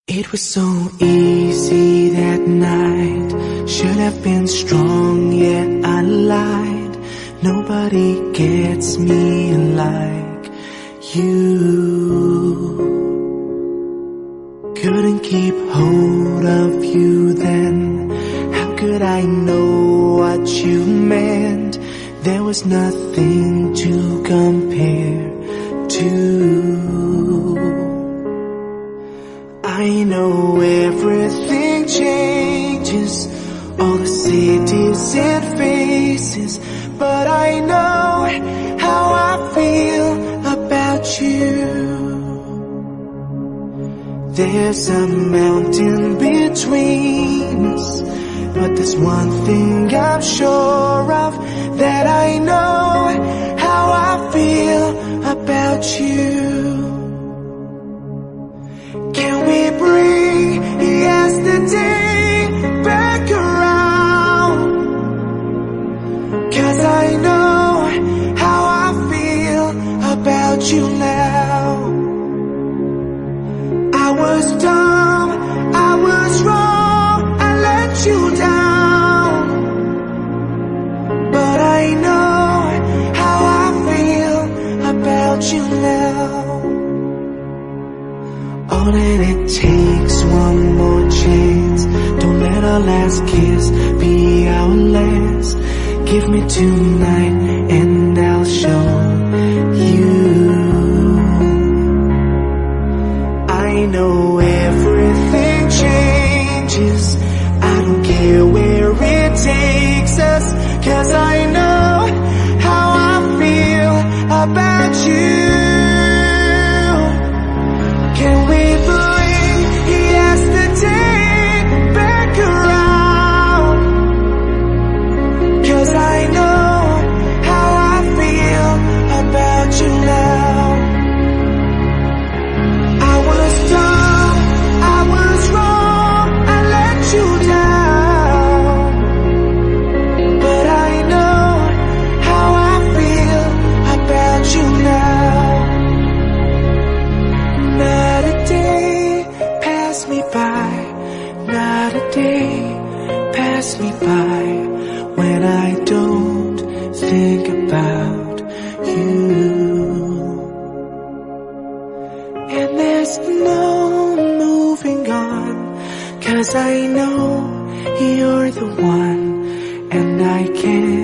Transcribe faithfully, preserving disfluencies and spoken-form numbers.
It was so easy that night. Should have been strong, yet I lied. Nobody gets me like you. Couldn't keep hold of you then. How could I know what you meant? There was nothing to compare to. I know everything changes, all the cities it faces, but I know how I feel about you. There's a mountain between us, but there's one thing I'm sure of, that I know how I feel about you. Can we bring yesterday back around? 'Cause I know how I feel about you now. I was dumb, I was wrong, I let you down, but I know how I feel about you now. All that it takes, one more chance. Don't let our last kiss be our last. Give me tonight and I'll show you. I know everything changes, I don't care where it takes us, 'cause I know how I feel about you. Can we bring yesterday back around? 'Cause I know how I feel about you now. I was dumb, I was wrong, I let you down, but I know how I feel about you now. Not a day pass me by, not a day pass me by when I don't think about you. And there's no moving on, 'cause I know you're the one, and I can't